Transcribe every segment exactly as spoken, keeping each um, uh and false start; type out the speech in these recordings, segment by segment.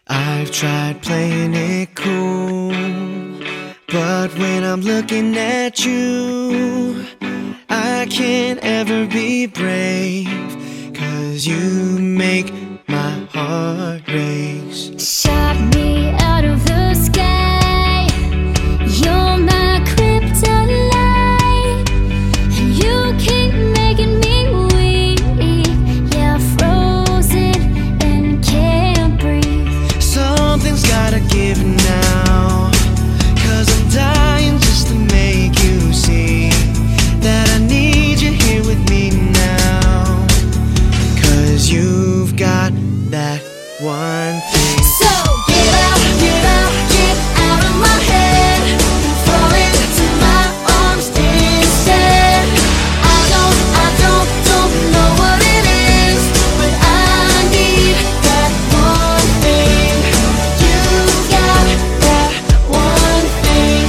I've tried playing it cool, but when I'm looking at you, I can't ever be brave, 'cause you make my heart race. Shot me out of the sky, you're my kryptonite, and you keep making me weak. Yeah, frozen and can't breathe. Something's gotta give now, 'cause I'm dying just to make you see that I need you here with me now, 'cause you've got that one thing. So get out, get out, get out of my head, fall into my arms instead. I don't, I don't, don't know what it is, but I need that one thing. You got that one thing.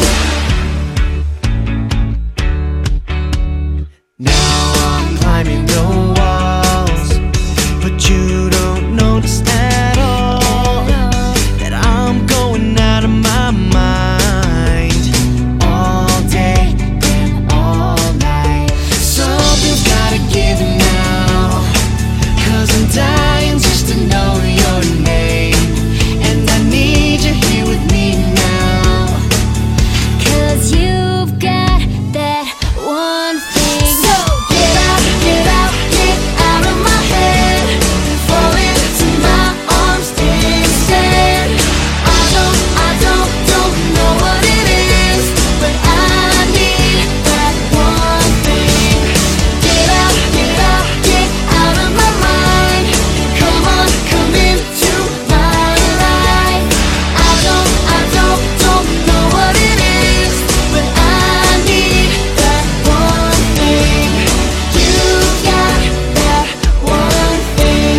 Now I'm climbing the walls, but you don't notice at all that I'm going out of my mind all day and all night. Something's gotta give now, 'cause I'm dying just to know your name, and I need you here with me now. 'Cause you've got that one thing. So get out, get out, get out of my head, fall into my arms instead. I don't, I don't, don't know what it is, but I need that one thing. Get out, get out, get out of my mind. Come on, come into my life. I don't, I don't, don't know what it is, but I need that one thing. You got that one thing.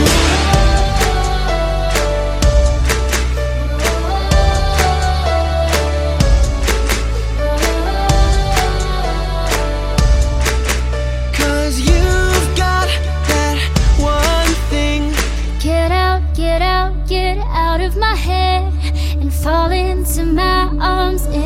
'Cause you've got that one thing. Get out, get out, get out of my head and fall into my arms